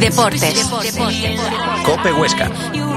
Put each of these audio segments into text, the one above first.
Deportes. COPE Huesca.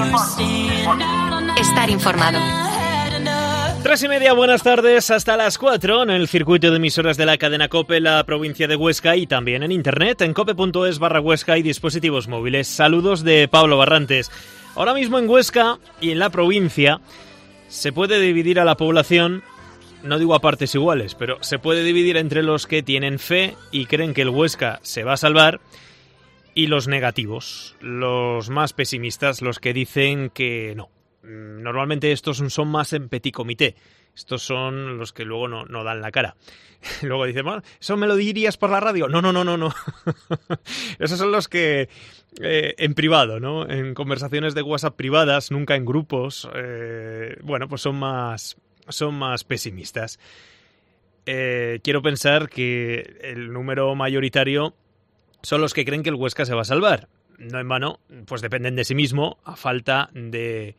Estar informado. 3:30, buenas tardes, hasta las 4 en el circuito de emisoras de la cadena COPE, la provincia de Huesca, y también en internet en cope.es/Huesca y dispositivos móviles. Saludos de Pablo Barrantes. Ahora mismo en Huesca y en la provincia se puede dividir a la población, no digo a partes iguales, pero se puede dividir entre los que tienen fe y creen que el Huesca se va a salvar, y los negativos, los más pesimistas, los que dicen que no. Normalmente estos son más en petit comité. Estos son los que luego no dan la cara. Luego dicen, bueno, ¿eso me lo dirías por la radio? No. Esos son los que en privado, ¿no? En conversaciones de WhatsApp privadas, nunca en grupos, pues son más pesimistas. Quiero pensar que el número mayoritario son los que creen que el Huesca se va a salvar. No en vano, pues dependen de sí mismo, a falta de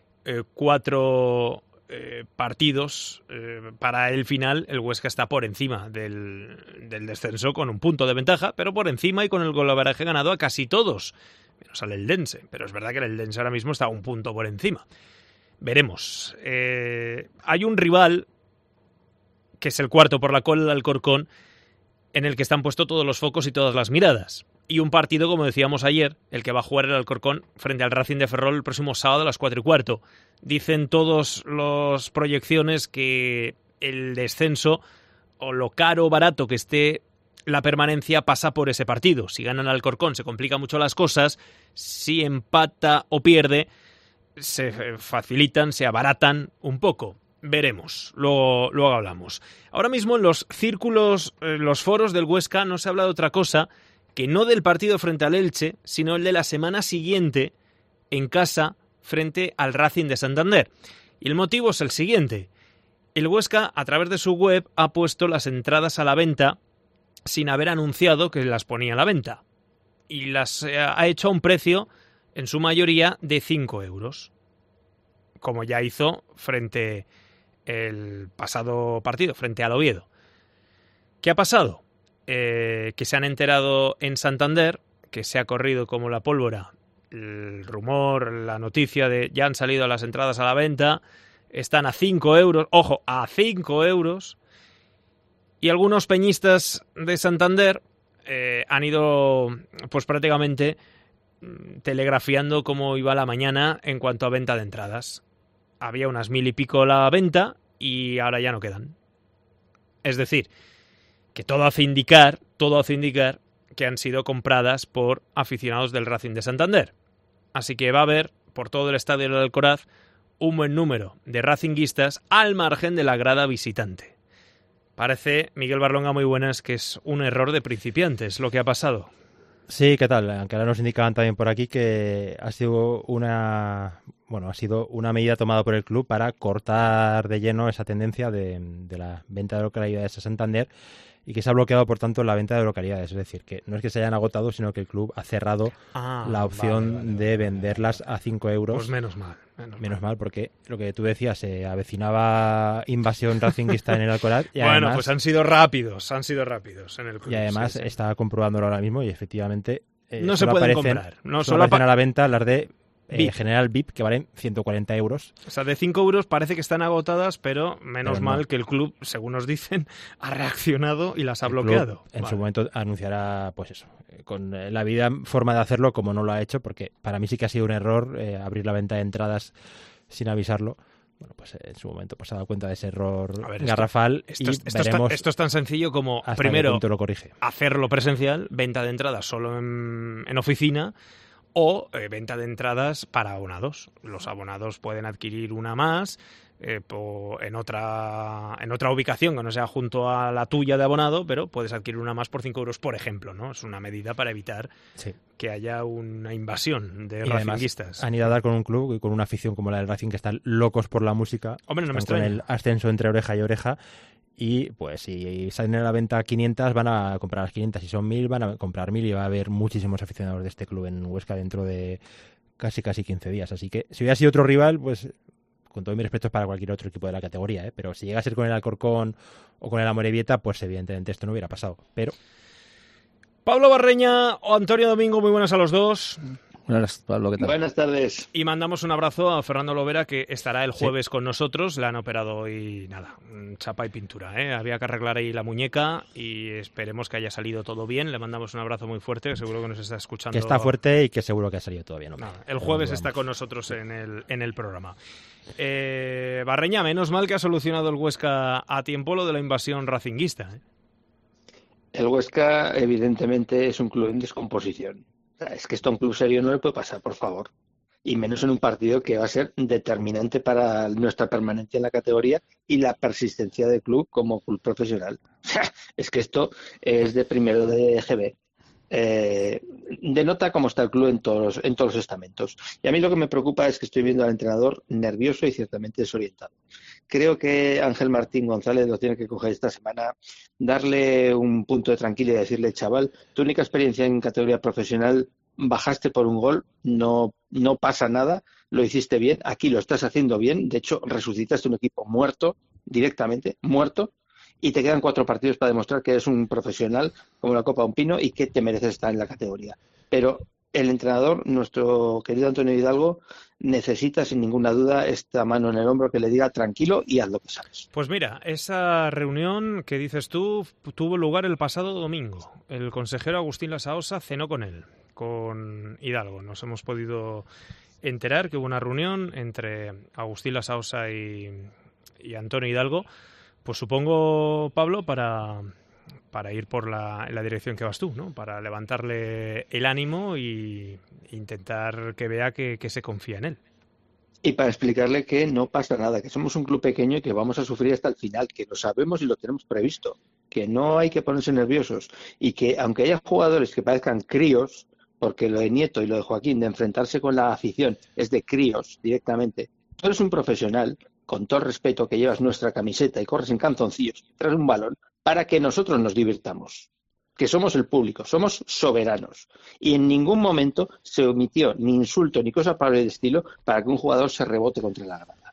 4 partidos para el final. El Huesca está por encima del descenso con un punto de ventaja, pero por encima y con el golaveraje ganado a casi todos, menos al Eldense. Pero es verdad que el Eldense ahora mismo está a un punto por encima. Veremos. Hay un rival, que es el cuarto por la cola, el Alcorcón, en el que están puestos todos los focos y todas las miradas. Y un partido, como decíamos ayer, el que va a jugar el Alcorcón frente al Racing de Ferrol el próximo sábado a las 4:15. Dicen todas las proyecciones que el descenso, o lo caro o barato que esté la permanencia, pasa por ese partido. Si gana el Alcorcón se complican mucho las cosas, si empata o pierde se facilitan, se abaratan un poco. Veremos, luego hablamos. Ahora mismo en los círculos, los foros del Huesca, no se habla de otra cosa que no del partido frente al Elche, sino el de la semana siguiente en casa frente al Racing de Santander. Y el motivo es el siguiente. El Huesca, a través de su web, ha puesto las entradas a la venta sin haber anunciado que las ponía a la venta. Y las ha hecho a un precio, en su mayoría, de 5 euros. Como ya hizo frente el pasado partido, frente al Oviedo. ¿Qué ha pasado? Que se han enterado en Santander, que se ha corrido como la pólvora el rumor, la noticia de ya han salido las entradas a la venta, están a 5 euros, ojo, a 5 euros, y algunos peñistas de Santander han ido pues prácticamente telegrafiando cómo iba la mañana en cuanto a venta de entradas. Había unas 1.000 y pico a la venta y ahora ya no quedan. Es decir, que todo hace indicar que han sido compradas por aficionados del Racing de Santander. Así que va a haber, por todo el estadio del Alcoraz, un buen número de racinguistas al margen de la grada visitante. Parece, Miguel Barlonga, muy buenas, que es un error de principiantes lo que ha pasado. Sí, ¿qué tal? Aunque ahora nos indicaban también por aquí que ha sido una medida tomada por el club para cortar de lleno esa tendencia de la venta de localidades a Santander, y que se ha bloqueado, por tanto, la venta de localidades. Es decir, que no es que se hayan agotado, sino que el club ha cerrado la opción de venderlas a 5 euros. Pues menos mal. Menos mal, porque lo que tú decías, se avecinaba invasión racinguista en el Alcoraz. Y bueno, además, pues han sido rápidos en el club. Y además sí. Está comprobándolo ahora mismo y efectivamente no se pueden comprar. No solo aparecen a la venta las de General VIP, que valen 140 euros. O sea, de 5 euros parece que están agotadas, pero menos mal que el club, según nos dicen, ha reaccionado y las ha bloqueado. En su momento anunciará, pues eso, con la vida forma de hacerlo, como no lo ha hecho, porque para mí sí que ha sido un error abrir la venta de entradas sin avisarlo. Bueno, pues en su momento se ha dado cuenta de ese error garrafal. Esto es tan sencillo como, primero, lo corrige. Hacerlo presencial, venta de entradas solo en oficina, o venta de entradas para abonados. Los abonados pueden adquirir una más en otra ubicación que no sea junto a la tuya de abonado, pero puedes adquirir una más por 5 euros, por ejemplo, ¿no? Es una medida para evitar que haya una invasión de racinguistas. Han ido a dar con un club y con una afición como la del Racing, que están locos por la música. Hombre, no me extraña. Con el ascenso entre oreja y oreja. Y pues si salen a la venta 500, van a comprar las 500. Si son 1.000, van a comprar 1.000, y va a haber muchísimos aficionados de este club en Huesca dentro de casi 15 días. Así que si hubiera sido otro rival, pues con todo mi respeto para cualquier otro equipo de la categoría, pero si llega a ser con el Alcorcón o con el Amorebieta, pues evidentemente esto no hubiera pasado. Pero Pablo Barreña o Antonio Domingo, muy buenas a los dos. Buenas, Pablo, ¿qué tal? Buenas tardes. Y mandamos un abrazo a Fernando Lovera, que estará el jueves con nosotros. Le han operado hoy, chapa y pintura, ¿eh? Había que arreglar ahí la muñeca y esperemos que haya salido todo bien. Le mandamos un abrazo muy fuerte, que seguro que nos está escuchando. Que está fuerte y que seguro que ha salido todo bien. El jueves está con nosotros en el programa. Barreña, menos mal que ha solucionado el Huesca a tiempo lo de la invasión racinguista, ¿eh? El Huesca, evidentemente, es un club en descomposición. Es que esto a un club serio no le puede pasar, por favor. Y menos en un partido que va a ser determinante para nuestra permanencia en la categoría y la persistencia del club como club profesional. Es que esto es de primero de GB. Denota cómo está el club en todos los estamentos. Y a mí lo que me preocupa es que estoy viendo al entrenador nervioso y ciertamente desorientado. Creo que Ángel Martín González lo tiene que coger esta semana, darle un punto de tranquilidad y decirle: chaval, tu única experiencia en categoría profesional, bajaste por un gol, no pasa nada, lo hiciste bien, aquí lo estás haciendo bien, de hecho resucitaste un equipo muerto, directamente muerto, y te quedan 4 partidos para demostrar que eres un profesional como la Copa de un Pino y que te mereces estar en la categoría. Pero el entrenador, nuestro querido Antonio Hidalgo, necesita sin ninguna duda esta mano en el hombro que le diga: tranquilo y haz lo que sabes. Pues mira, esa reunión que dices tú tuvo lugar el pasado domingo. El consejero Agustín Lasaosa cenó con él, con Hidalgo. Nos hemos podido enterar que hubo una reunión entre Agustín Lasaosa y Antonio Hidalgo. Pues supongo, Pablo, para ir por la dirección que vas tú, ¿no? Para levantarle el ánimo y intentar que vea que se confía en él. Y para explicarle que no pasa nada, que somos un club pequeño y que vamos a sufrir hasta el final, que lo sabemos y lo tenemos previsto, que no hay que ponerse nerviosos y que aunque haya jugadores que parezcan críos, porque lo de Nieto y lo de Joaquín de enfrentarse con la afición es de críos directamente, tú eres un profesional, con todo el respeto, que llevas nuestra camiseta y corres en calzoncillos tras un balón para que nosotros nos divirtamos, que somos el público, somos soberanos. Y en ningún momento se omitió ni insulto ni cosa para el estilo para que un jugador se rebote contra la grada.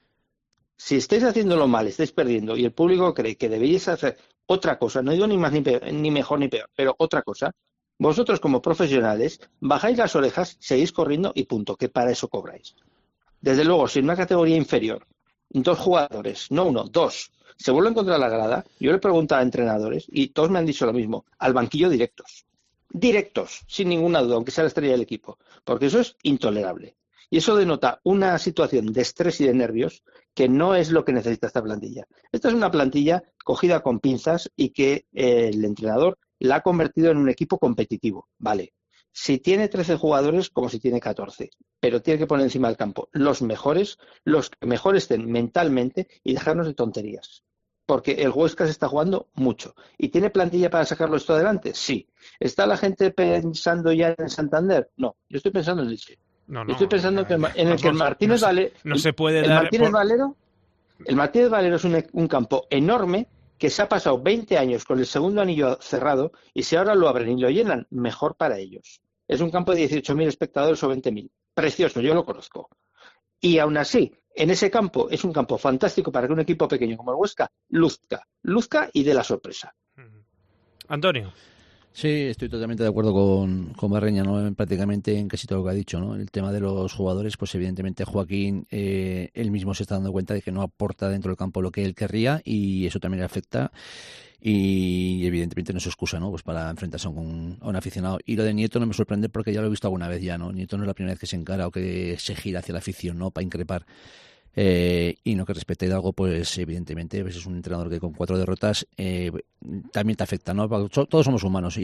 Si estáis haciéndolo mal, estáis perdiendo y el público cree que debéis hacer otra cosa, no digo ni más ni peor, ni mejor ni peor, pero otra cosa, vosotros como profesionales bajáis las orejas, seguís corriendo y punto, que para eso cobráis. Desde luego, si en una categoría inferior 2 jugadores, no 1, 2, se vuelven contra la grada, yo le preguntaba a entrenadores y todos me han dicho lo mismo: al banquillo directos, sin ninguna duda, aunque sea la estrella del equipo, porque eso es intolerable. Y eso denota una situación de estrés y de nervios que no es lo que necesita esta plantilla. Esta es una plantilla cogida con pinzas y que el entrenador la ha convertido en un equipo competitivo, vale. Si tiene 13 jugadores, como si tiene 14, pero tiene que poner encima del campo los mejores, los que mejor estén mentalmente y dejarnos de tonterías. Porque el Huesca se está jugando mucho. ¿Y tiene plantilla para sacarlo esto adelante? Sí. ¿Está la gente pensando ya en Santander? No, yo estoy pensando en Elche. No, yo estoy pensando que en el que el Martínez Valero... No se puede el dar... Martínez Valero, el Martínez Valero es un campo enorme que se ha pasado 20 años con el segundo anillo cerrado y si ahora lo abren y lo llenan, mejor para ellos. Es un campo de 18.000 espectadores o 20.000. Precioso, yo lo conozco. Y aún así, en ese campo es un campo fantástico para que un equipo pequeño como el Huesca luzca y dé la sorpresa. Antonio. Sí, estoy totalmente de acuerdo con Barreña, ¿no? Prácticamente en casi todo lo que ha dicho, ¿no? El tema de los jugadores, pues evidentemente Joaquín él mismo se está dando cuenta de que no aporta dentro del campo lo que él querría y eso también le afecta y evidentemente no es excusa, ¿no? Pues para enfrentarse a un aficionado. Y lo de Nieto no me sorprende porque ya lo he visto alguna vez ya, ¿no? Nieto no es la primera vez que se encara o que se gira hacia la afición, ¿no? Para increpar. Y no que respete a Hidalgo, pues evidentemente pues es un entrenador que con 4 derrotas también te afecta, ¿no? Todos somos humanos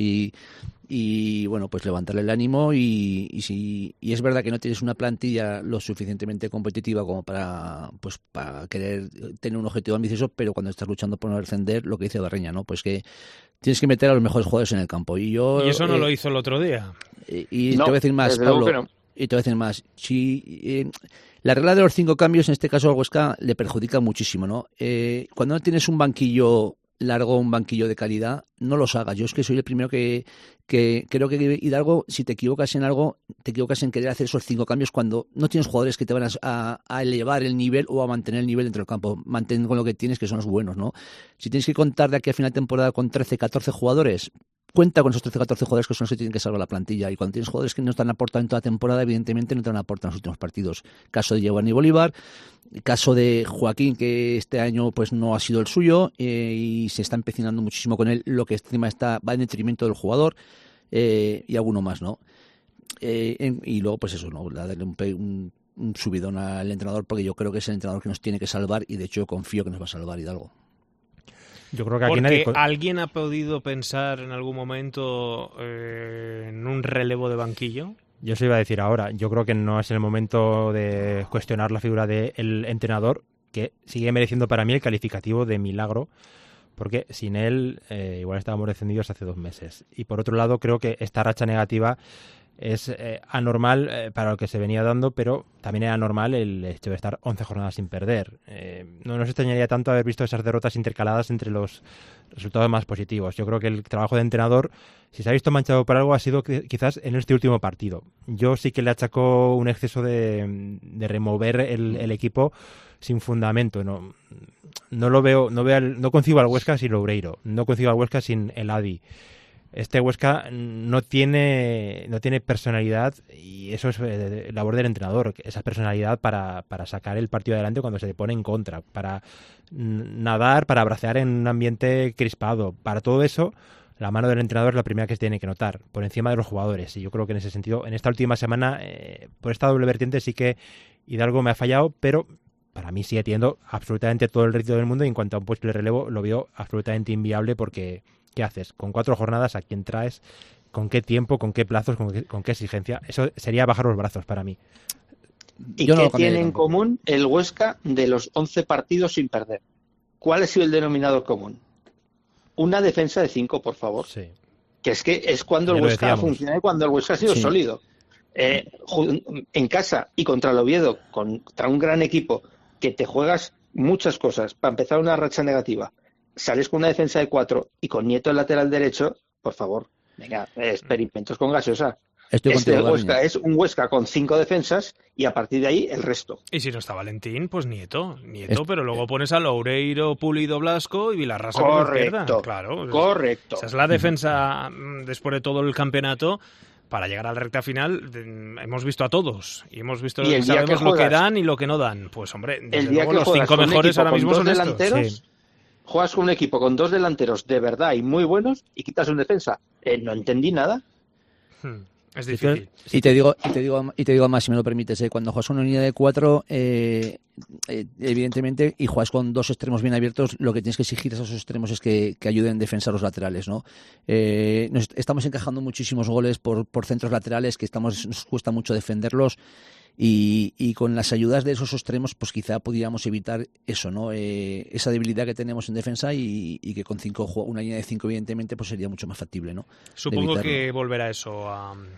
y bueno, pues levantarle el ánimo y es verdad que no tienes una plantilla lo suficientemente competitiva como para querer tener un objetivo ambicioso, pero cuando estás luchando por no descender, lo que dice Barreña, ¿no? Pues que tienes que meter a los mejores jugadores en el campo y eso no lo hizo el otro día. Y no, te voy a decir más, Pablo, y te voy a decir más, si la regla de los 5 cambios en este caso al Huesca le perjudica muchísimo, ¿no? Cuando no tienes un banquillo largo, un banquillo de calidad, no los hagas. Yo es que soy el primero que creo que Hidalgo, si te equivocas en algo, te equivocas en querer hacer esos 5 cambios cuando no tienes jugadores que te van a elevar el nivel o a mantener el nivel dentro del campo. Mantén con lo que tienes, que son los buenos, ¿no? Si tienes que contar de aquí a final de temporada con 13, 14 jugadores, cuenta con esos 13-14 jugadores que son los que tienen que salvar la plantilla. Y cuando tienes jugadores que no están aportando en toda temporada, evidentemente no te van a aportar en los últimos partidos. Caso de Giovanni Bolívar, caso de Joaquín, que este año pues no ha sido el suyo y se está empecinando muchísimo con él, lo que encima va en detrimento del jugador, y alguno más, ¿no? Y luego, pues eso, ¿no? Darle un subidón al entrenador, porque yo creo que es el entrenador que nos tiene que salvar, y de hecho yo confío que nos va a salvar Hidalgo. Yo creo que aquí porque ¿alguien ha podido pensar en algún momento en un relevo de banquillo? Yo se iba a decir ahora. Yo creo que no es el momento de cuestionar la figura del entrenador, que sigue mereciendo para mí el calificativo de milagro, porque sin él igual estábamos descendidos hace 2 meses. Y por otro lado, creo que esta racha negativa es anormal para lo que se venía dando, pero también era anormal el hecho de estar 11 jornadas sin perder. No nos extrañaría tanto haber visto esas derrotas intercaladas entre los resultados más positivos. Yo creo que el trabajo de entrenador, si se ha visto manchado por algo, ha sido quizás en este últmo partido. Yo sí que le achaco un exceso de remover el equipo sin fundamento. No lo veo, no concibo al Huesca sin Loureiro, no concibo al Huesca sin el Adi. Este Huesca no tiene personalidad, y eso es labor del entrenador, esa personalidad para sacar el partido adelante cuando se le pone en contra, para nadar, para bracear en un ambiente crispado. Para todo eso, la mano del entrenador es la primera que se tiene que notar, por encima de los jugadores. Y yo creo que en ese sentido, en esta última semana, por esta doble vertiente sí que Hidalgo me ha fallado, pero para mí sigue teniendo absolutamente todo el ritmo del mundo, y en cuanto a un puesto de relevo lo veo absolutamente inviable, porque ¿qué haces? Con 4 jornadas, ¿a quién traes? ¿Con qué tiempo? ¿Con qué plazos? ¿Con qué exigencia? Eso sería bajar los brazos para mí. ¿Y qué tiene en común el Huesca de los 11 partidos sin perder? ¿Cuál ha sido el denominador común? Una defensa de 5, por favor. Sí. Que es cuando el Huesca ha funcionado y cuando el Huesca ha sido sólido. En casa y contra el Oviedo, contra un gran equipo, que te juegas muchas cosas para empezar una racha negativa, sales con una defensa de 4 y con Nieto el lateral derecho, por favor, venga, experimentos con gaseosa. Huesca es un Huesca con 5 defensas y a partir de ahí el resto. Y si no está Valentín, pues Nieto, pero luego pones a Loureiro, Pulido, Blasco y Vilarrasa por la izquierda. Claro, correcto. Esa es la defensa después de todo el campeonato. Para llegar a la recta final hemos visto a todos y hemos visto, y sabemos lo que dan y lo que no dan. Pues hombre, desde luego los 5 mejores ahora mismo son estos. Sí. Juegas con un equipo con 2 delanteros de verdad y muy buenos y quitas un defensa. No entendí nada. Es difícil. Y te digo más, si me lo permites, cuando juegas con una línea de 4, evidentemente, y juegas con 2 extremos bien abiertos, lo que tienes que exigir a esos extremos es que ayuden en defensa a los laterales, ¿no? Estamos encajando muchísimos goles por centros laterales que nos cuesta mucho defenderlos. Y con las ayudas de esos extremos, pues quizá pudiéramos evitar eso, ¿no? Esa debilidad que tenemos en defensa y que con una línea de 5, evidentemente, pues sería mucho más factible, ¿no? Supongo que volverá eso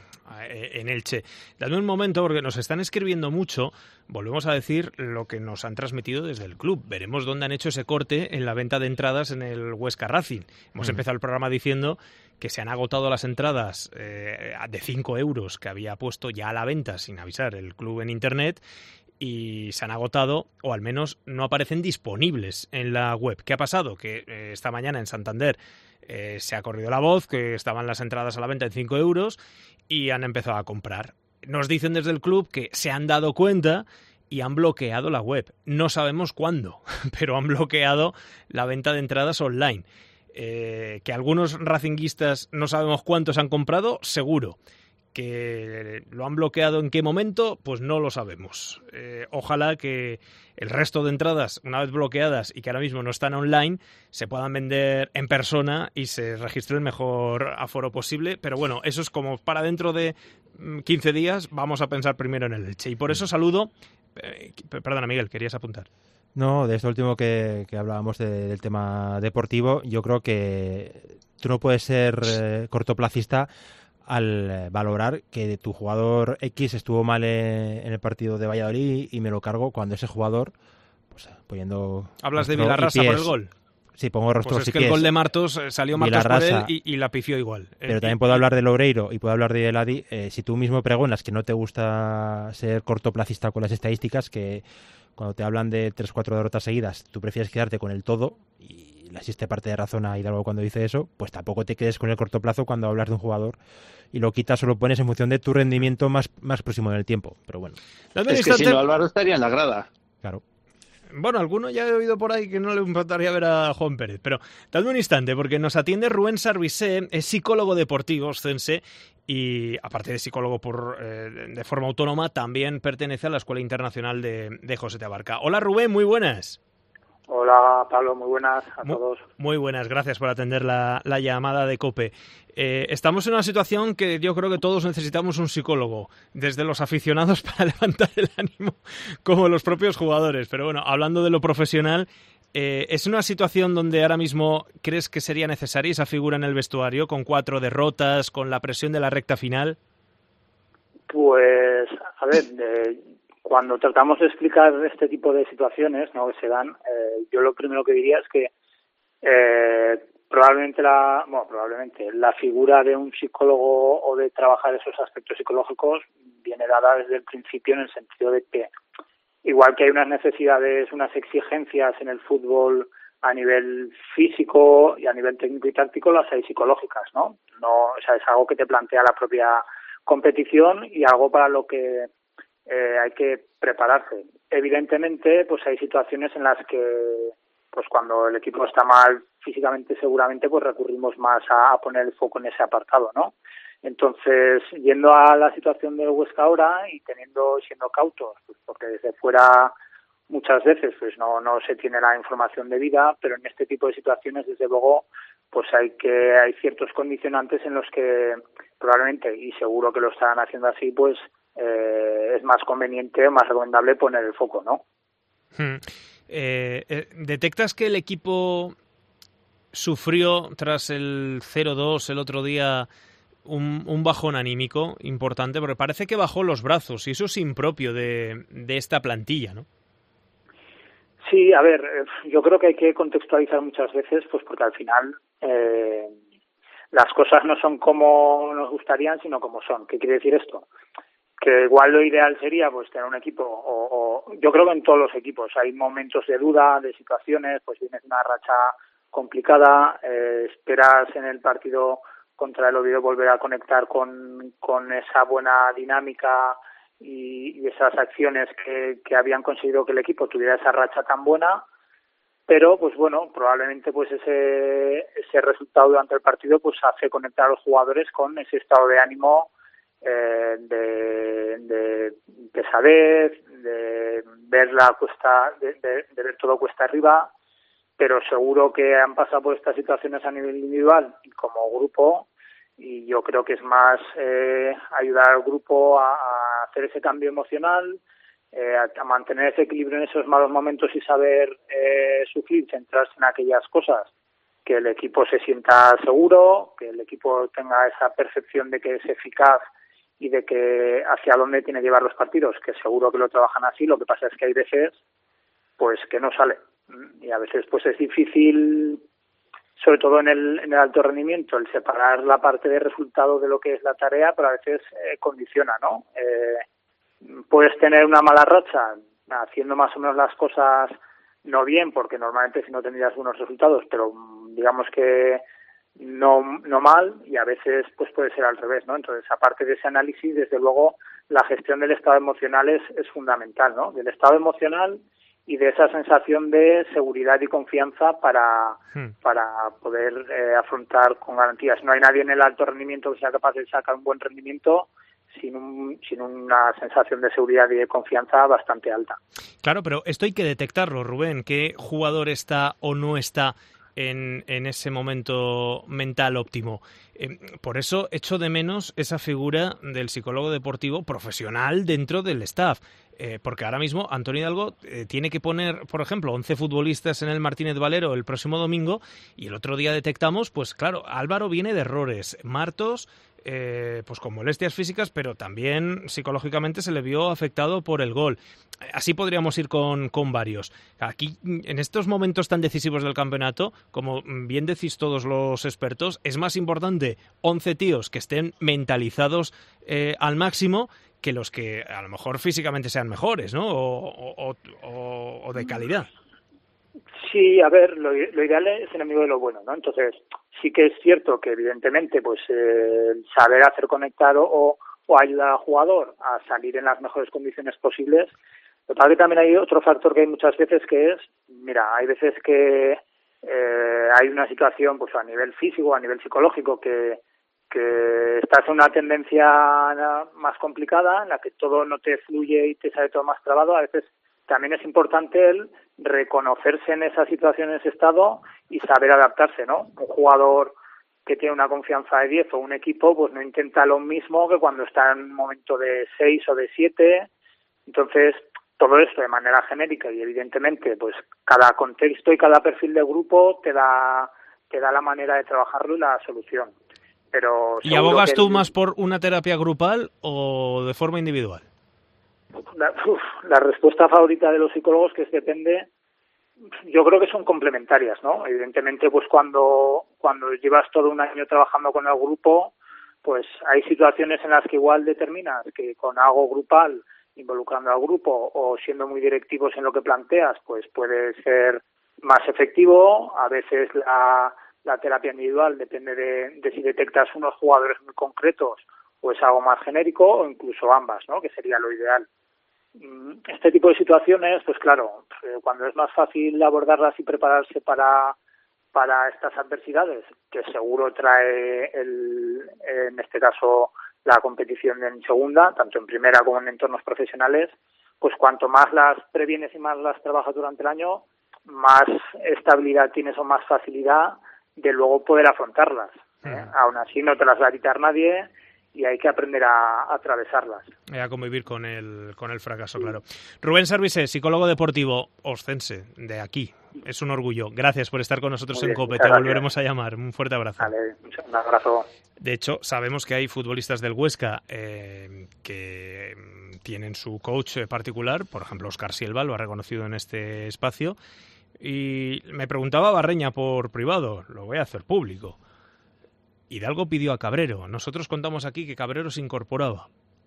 en Elche. Dadme un momento, porque nos están escribiendo mucho. Volvemos a decir lo que nos han transmitido desde el club. Veremos dónde han hecho ese corte en la venta de entradas en el Huesca Racing. Hemos empezado el programa diciendo que se han agotado las entradas de 5 euros que había puesto ya a la venta sin avisar el club en internet, y se han agotado, o al menos no aparecen disponibles en la web. ¿Qué ha pasado? Que esta mañana en Santander se ha corrido la voz que estaban las entradas a la venta en 5 euros y han empezado a comprar. Nos dicen desde el club que se han dado cuenta y han bloqueado la web. No sabemos cuándo, pero han bloqueado la venta de entradas online. Que algunos racinguistas no sabemos cuántos han comprado, seguro. Que lo han bloqueado en qué momento, pues no lo sabemos. Ojalá que el resto de entradas, una vez bloqueadas y que ahora mismo no están online, se puedan vender en persona y se registre el mejor aforo posible. Pero bueno, eso es como para dentro de 15 días. Vamos a pensar primero en el Elche. Y por eso saludo... Perdona, Miguel, ¿querías apuntar? No, de esto último que hablábamos del tema deportivo, yo creo que tú no puedes ser cortoplacista al valorar que tu jugador X estuvo mal en el partido de Valladolid y me lo cargo cuando ese jugador, pues poniendo... ¿Hablas de Vilarrasa por el gol? Sí, pongo rostros pues es y que pies. El gol de Martos salió Martos por él y la pifió igual. Pero también puedo hablar de Loureiro y puedo hablar de Eladi. Si tú mismo pregonas que no te gusta ser cortoplacista con las estadísticas, que cuando te hablan de 3-4 derrotas seguidas, tú prefieres quedarte con el todo, y le asiste parte de razón a Hidalgo cuando dice eso, pues tampoco te quedes con el corto plazo cuando hablas de un jugador y lo quitas o lo pones en función de tu rendimiento más próximo en el tiempo. Pero bueno. Es que si no, Álvaro estaría en la grada. Claro. Bueno, alguno ya he oído por ahí que no le importaría ver a Juan Pérez, pero dadme un instante porque nos atiende Rubén Sarvisé, es psicólogo deportivo oscense y aparte de psicólogo de forma autónoma también pertenece a la Escuela Internacional de José de Abarca. Hola Rubén, muy buenas. Hola Pablo, muy buenas a todos. Muy buenas, gracias por atender la llamada de COPE. Estamos en una situación que yo creo que todos necesitamos un psicólogo, desde los aficionados para levantar el ánimo, como los propios jugadores. Pero bueno, hablando de lo profesional, ¿es una situación donde ahora mismo crees que sería necesaria esa figura en el vestuario, con 4 derrotas, con la presión de la recta final? Pues, a ver, cuando tratamos de explicar este tipo de situaciones, ¿no?, que se dan, yo lo primero que diría es que probablemente la figura de un psicólogo o de trabajar esos aspectos psicológicos viene dada desde el principio, en el sentido de que igual que hay unas necesidades, unas exigencias en el fútbol a nivel físico y a nivel técnico y táctico, las hay psicológicas, ¿no? O sea, es algo que te plantea la propia competición y algo para lo que hay que prepararse. Evidentemente, pues hay situaciones en las que, pues cuando el equipo está mal físicamente, seguramente pues recurrimos más a poner el foco en ese apartado, ¿no? Entonces, yendo a la situación del Huesca ahora y siendo cautos, pues porque desde fuera muchas veces pues no se tiene la información debida, pero en este tipo de situaciones, desde luego, pues hay ciertos condicionantes en los que probablemente, y seguro que lo están haciendo así, pues es más conveniente, más recomendable poner el foco, ¿no? ¿Detectas que el equipo sufrió tras el 0-2 el otro día un bajón anímico importante? Porque parece que bajó los brazos y eso es impropio de esta plantilla, ¿no? Sí, a ver, yo creo que hay que contextualizar muchas veces, pues porque al final las cosas no son como nos gustarían, sino como son. ¿Qué quiere decir esto? Que igual lo ideal sería pues tener un equipo, o yo creo que en todos los equipos hay momentos de duda, de situaciones, pues vienes de una racha complicada, esperas en el partido contra el Oviedo volver a conectar con esa buena dinámica y esas acciones que habían conseguido que el equipo tuviera esa racha tan buena, pero pues bueno, probablemente pues ese resultado durante el partido pues hace conectar a los jugadores con ese estado de ánimo de pesadez, de ver la cuesta, de ver todo cuesta arriba, pero seguro que han pasado por estas situaciones a nivel individual y como grupo, y yo creo que es más ayudar al grupo a hacer ese cambio emocional, a mantener ese equilibrio en esos malos momentos y saber sufrir, centrarse en aquellas cosas, que el equipo se sienta seguro, que el equipo tenga esa percepción de que es eficaz y de que hacia dónde tiene que llevar los partidos, que seguro que lo trabajan así. Lo que pasa es que hay veces pues que no sale, y a veces pues es difícil, sobre todo en el alto rendimiento, el separar la parte de resultado de lo que es la tarea, pero a veces condiciona, ¿no? Puedes tener una mala racha haciendo más o menos las cosas no bien, porque normalmente si no tendrías buenos resultados, pero digamos que no mal, y a veces pues puede ser al revés, ¿no? Entonces, aparte de ese análisis, desde luego la gestión del estado emocional es fundamental, ¿no? Del estado emocional y de esa sensación de seguridad y confianza para poder afrontar con garantías. No hay nadie en el alto rendimiento que sea capaz de sacar un buen rendimiento sin una sensación de seguridad y de confianza bastante alta. Claro, pero esto hay que detectarlo, Rubén. ¿Qué jugador está o no está en ese momento mental óptimo? Por eso echo de menos esa figura del psicólogo deportivo profesional dentro del staff. Porque ahora mismo Antonio Hidalgo tiene que poner, por ejemplo, 11 futbolistas en el Martínez Valero el próximo domingo, y el otro día detectamos, pues claro, Álvaro viene de errores, Martos pues con molestias físicas, pero también psicológicamente se le vio afectado por el gol. Así podríamos ir con varios. Aquí, en estos momentos tan decisivos del campeonato, como bien decís todos los expertos, es más importante 11 tíos que estén mentalizados al máximo que los que a lo mejor físicamente sean mejores, ¿no? O de calidad. Sí, a ver, lo ideal es enemigo de lo bueno, ¿no? Entonces, sí que es cierto que evidentemente pues saber hacer conectar o ayudar al jugador a salir en las mejores condiciones posibles. Lo que pasa es que también hay otro factor que hay muchas veces que es, mira, hay veces que hay una situación pues a nivel físico, a nivel psicológico que estás en una tendencia más complicada en la que todo no te fluye y te sale todo más trabado. A veces también es importante el reconocerse en esa situación, en ese estado y saber adaptarse, ¿no? Un jugador que tiene una confianza de 10 o un equipo pues no intenta lo mismo que cuando está en un momento de 6 o de 7. Entonces, todo esto de manera genérica y evidentemente pues cada contexto y cada perfil de grupo te da la manera de trabajarlo y la solución. Pero ¿y abogas tú más por una terapia grupal o de forma individual? La respuesta favorita de los psicólogos que depende, yo creo que son complementarias, ¿no? Evidentemente, pues cuando llevas todo un año trabajando con el grupo, pues hay situaciones en las que igual determinas que con algo grupal, involucrando al grupo o siendo muy directivos en lo que planteas, pues puede ser más efectivo. A veces la terapia individual depende de si detectas unos jugadores muy concretos o es algo más genérico o incluso ambas, ¿no? Que sería lo ideal. Este tipo de situaciones, pues claro, cuando es más fácil abordarlas y prepararse para estas adversidades, que seguro trae en este caso la competición en segunda, tanto en primera como en entornos profesionales, pues cuanto más las previenes y más las trabajas durante el año, más estabilidad tienes o más facilidad de luego poder afrontarlas. Aún así no te las va a quitar nadie y hay que aprender a atravesarlas. A convivir con el fracaso, claro. Rubén Servise, psicólogo deportivo oscense, de aquí. Es un orgullo. Gracias por estar con nosotros en COPE. Te volveremos a llamar. Un fuerte abrazo. Vale, un abrazo. De hecho, sabemos que hay futbolistas del Huesca que tienen su coach particular. Por ejemplo, Óscar Silva lo ha reconocido en este espacio. Y me preguntaba Barreña por privado. Lo voy a hacer público. Hidalgo pidió a Cabrero. Nosotros contamos aquí que Cabrero se incorporaba.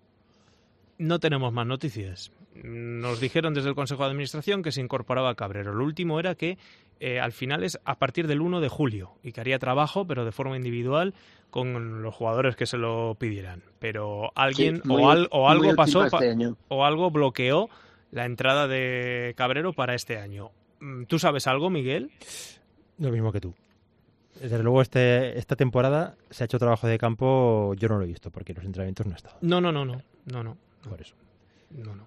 No tenemos más noticias. Nos dijeron desde el Consejo de Administración que se incorporaba a Cabrero. Lo último era que al final es a partir del 1 de julio y que haría trabajo, pero de forma individual, con los jugadores que se lo pidieran. Pero alguien o algo pasó o algo bloqueó la entrada de Cabrero para este año. ¿Tú sabes algo, Miguel? Lo mismo que tú. Desde luego esta temporada se ha hecho trabajo de campo, yo no lo he visto porque los entrenamientos no he estado. No. Por eso. No.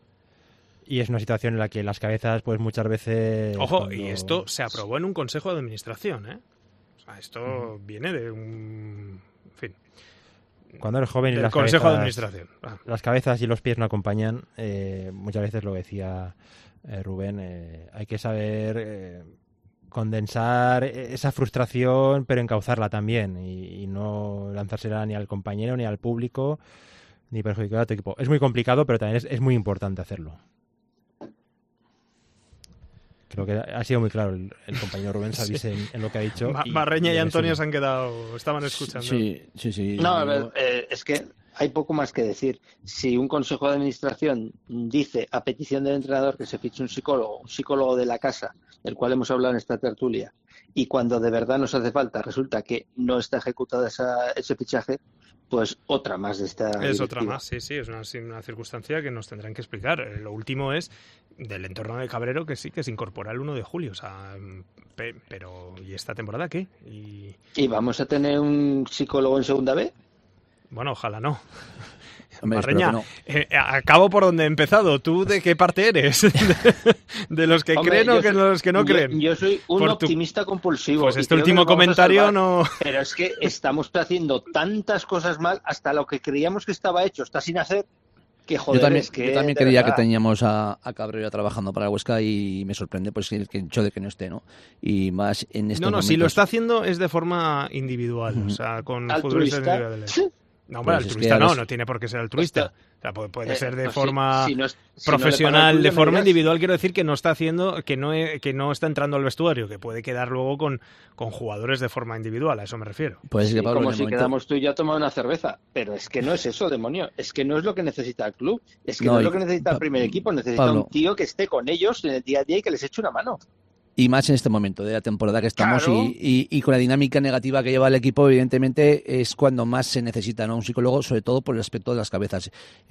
Y es una situación en la que las cabezas pues muchas veces... Ojo, y esto se aprobó en un consejo de administración, ¿eh? O sea, esto viene de un... En fin. Cuando eres joven y del consejo de administración. Las cabezas y los pies no acompañan, muchas veces lo decía Rubén, hay que saber... condensar esa frustración, pero encauzarla también y no lanzársela ni al compañero, ni al público, ni perjudicar a tu equipo. Es muy complicado, pero también es muy importante hacerlo. Creo que ha sido muy claro el compañero Rubén Servise en lo que ha dicho. Barreña y Antonio se han quedado, estaban escuchando. Sí. No, a ver, es que hay poco más que decir. Si un consejo de administración dice a petición del entrenador que se fiche un psicólogo de la casa, del cual hemos hablado en esta tertulia, y cuando de verdad nos hace falta resulta que no está ejecutado ese fichaje, pues otra más de esta directiva. Es otra más, sí, es una circunstancia que nos tendrán que explicar. Lo último es del entorno de Cabrero que sí que se incorpora el 1 de julio, o sea, pero ¿y esta temporada qué? ¿Y vamos a tener un psicólogo en segunda B? Bueno, ojalá no. Hombre, Barreña, no. Acabo por donde he empezado. ¿Tú de qué parte eres? ¿De los que creen o de los que no creen? Yo soy un optimista compulsivo. Pues este último comentario no... Pero es que estamos haciendo tantas cosas mal, hasta lo que creíamos que estaba hecho está sin hacer, que joder, yo también creía que teníamos a Cabrera trabajando para Huesca y me sorprende pues el hecho de que no esté, ¿no? Y más en estos momentos... si lo está haciendo es de forma individual, o sea, con futbolistas individuales. No, hombre, pues altruista no tiene por qué ser altruista. O sea, puede ser de forma profesional, de forma individual. Quiero decir que no está haciendo, que no está entrando al vestuario, que puede quedar luego con jugadores de forma individual, a eso me refiero. Pues sí, como si quedamos tú y yo a tomar una cerveza. Pero es que no es eso, demonio. Es que no es lo que necesita el club. Es que no es lo que necesita el primer equipo. Necesita un tío que esté con ellos en el día a día y que les eche una mano. Y más en este momento de la temporada que estamos, Claro. y con la dinámica negativa que lleva el equipo, evidentemente es cuando más se necesita, ¿no? Un psicólogo, sobre todo por el aspecto de las cabezas.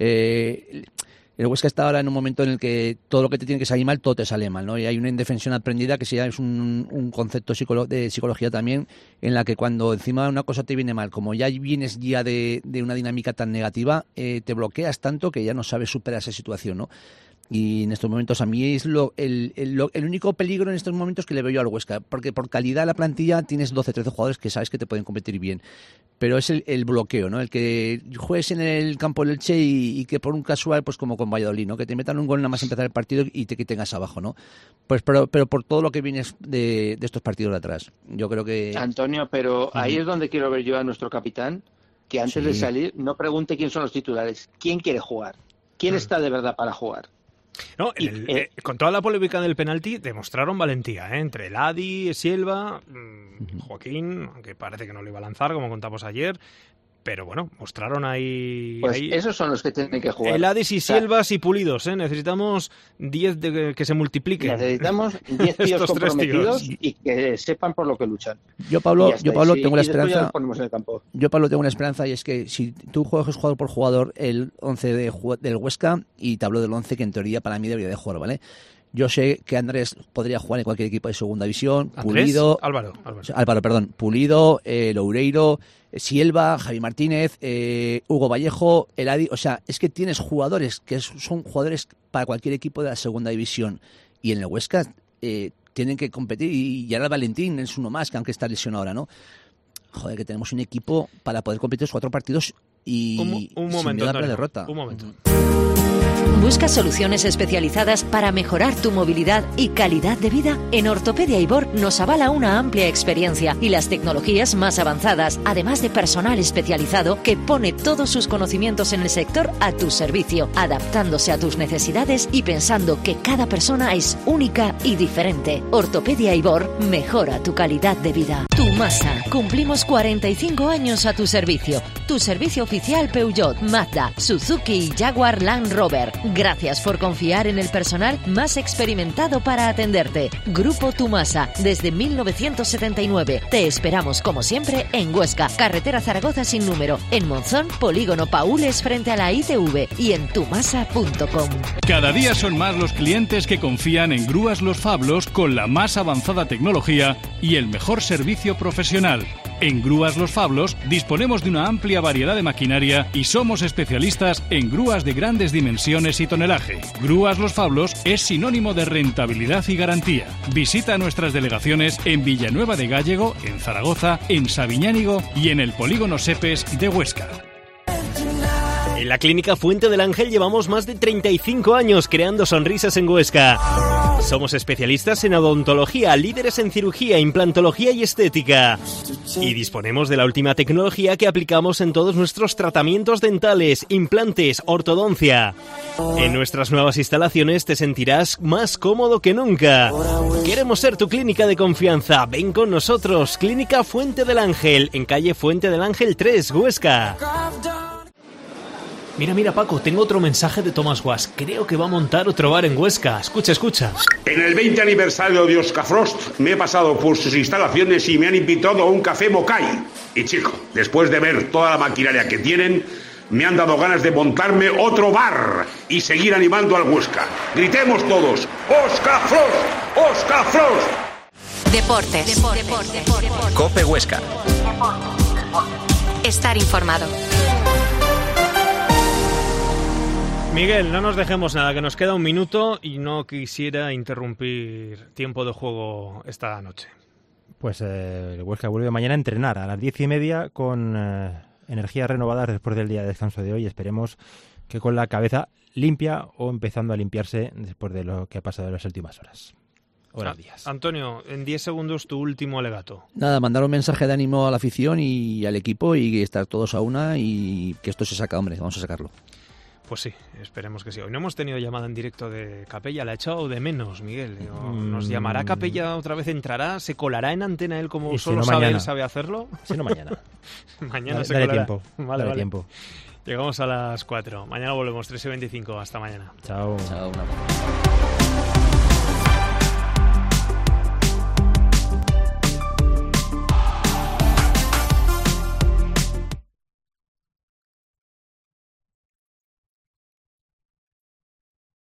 El Huesca está ahora en un momento en el que todo lo que te tiene que salir mal, todo te sale mal, ¿no? Y hay una indefensión aprendida que es un concepto de psicología también, en la que cuando encima una cosa te viene mal, como ya vienes ya de una dinámica tan negativa, te bloqueas tanto que ya no sabes superar esa situación, ¿no? Y en estos momentos a mí es el único peligro en estos momentos que le veo yo al Huesca, porque por calidad la plantilla tienes 12, 13 jugadores que sabes que te pueden competir bien, pero es el bloqueo, ¿no? El que juegues en el campo del Elche y que por un casual, pues como con Valladolid, ¿no? Que te metan un gol nada más empezar el partido y te tengas abajo, ¿no? Pues pero por todo lo que vienes de estos partidos de atrás. Yo creo que... Antonio, pero ahí es donde quiero ver yo a nuestro capitán, que antes de salir no pregunte quién son los titulares, quién quiere jugar, quién está de verdad para jugar. No, con toda la polémica del penalti demostraron valentía, entre el Adi, Silva, Joaquín, aunque parece que no lo iba a lanzar como contamos ayer, pero bueno, mostraron ahí... Pues esos son los que tienen que jugar. El Adis y Silvas y Pulidos, necesitamos 10 que se multipliquen. Necesitamos 10 tíos comprometidos y que sepan por lo que luchan. Yo, Pablo, tengo la esperanza. Los ponemos en el campo. Yo, Pablo, tengo una esperanza, y es que si tú juegas jugador por jugador el 11 del Huesca, y te hablo del 11 que en teoría para mí debería de jugar, ¿vale? Yo sé que Andrés podría jugar en cualquier equipo de segunda división. Pulido, Álvaro, Pulido, Loureiro, Silva, Javi Martínez, Hugo Vallejo, Eladi. O sea, es que tienes jugadores que son jugadores para cualquier equipo de la segunda división. Y en el Huesca tienen que competir. Y ahora Valentín es uno más, que aunque está lesionado ahora, ¿no? Joder, que tenemos un equipo para poder competir los 4 partidos y un momento, sin miedo a la derrota. Un momento. ¿Buscas soluciones especializadas para mejorar tu movilidad y calidad de vida? En Ortopedia Ibor nos avala una amplia experiencia y las tecnologías más avanzadas, además de personal especializado que pone todos sus conocimientos en el sector a tu servicio, adaptándose a tus necesidades y pensando que cada persona es única y diferente. Ortopedia Ibor mejora tu calidad de vida. Tumasa, cumplimos 45 años a tu servicio. Tu servicio oficial Peugeot, Mazda, Suzuki y Jaguar Land Rover. Gracias por confiar en el personal más experimentado para atenderte. Grupo Tumasa, desde 1979. Te esperamos como siempre en Huesca, carretera Zaragoza sin número, en Monzón, Polígono Paules frente a la ITV y en tumasa.com. Cada día son más los clientes que confían en Grúas Los Fablos con la más avanzada tecnología y el mejor servicio profesional. En Grúas Los Fablos disponemos de una amplia variedad de maquinaria y somos especialistas en grúas de grandes dimensiones y tonelaje. Grúas Los Fablos es sinónimo de rentabilidad y garantía. Visita nuestras delegaciones en Villanueva de Gállego, en Zaragoza, en Sabiñánigo y en el Polígono Sepes de Huesca. En la Clínica Fuente del Ángel llevamos más de 35 años creando sonrisas en Huesca. Somos especialistas en odontología, líderes en cirugía, implantología y estética. Y disponemos de la última tecnología que aplicamos en todos nuestros tratamientos dentales, implantes, ortodoncia. En nuestras nuevas instalaciones te sentirás más cómodo que nunca. Queremos ser tu clínica de confianza. Ven con nosotros, Clínica Fuente del Ángel, en calle Fuente del Ángel 3, Huesca. Mira, Paco, tengo otro mensaje de Tomás Guas. Creo que va a montar otro bar en Huesca. Escucha. En el 20 aniversario de Oscar Frost me he pasado por sus instalaciones y me han invitado a un café Mokai. Y chico, después de ver toda la maquinaria que tienen, me han dado ganas de montarme otro bar y seguir animando al Huesca. Gritemos todos, ¡Oscar Frost! ¡Oscar Frost! Deportes. COPE Huesca. Estar informado. Miguel, no nos dejemos nada, que nos queda un minuto y no quisiera interrumpir tiempo de juego esta noche. Pues el Huesca vuelve mañana a entrenar a las 10:30 con energías renovadas después del día de descanso de hoy. Esperemos que con la cabeza limpia o empezando a limpiarse después de lo que ha pasado en las últimas horas. Días. Antonio, en 10 segundos tu último alegato. Nada, mandar un mensaje de ánimo a la afición y al equipo y estar todos a una y que esto se saca, hombre, vamos a sacarlo. Pues sí, esperemos que sí. Hoy no hemos tenido llamada en directo de Capella, la ha echado de menos, Miguel. ¿Nos llamará Capella otra vez? ¿Entrará? ¿Se colará en antena él como solo él sabe hacerlo? Si no, mañana. Mañana se colará. Tiempo. Vale. Tiempo. Llegamos a las 4. Mañana volvemos, 13:25. Hasta mañana. Chao. Chao.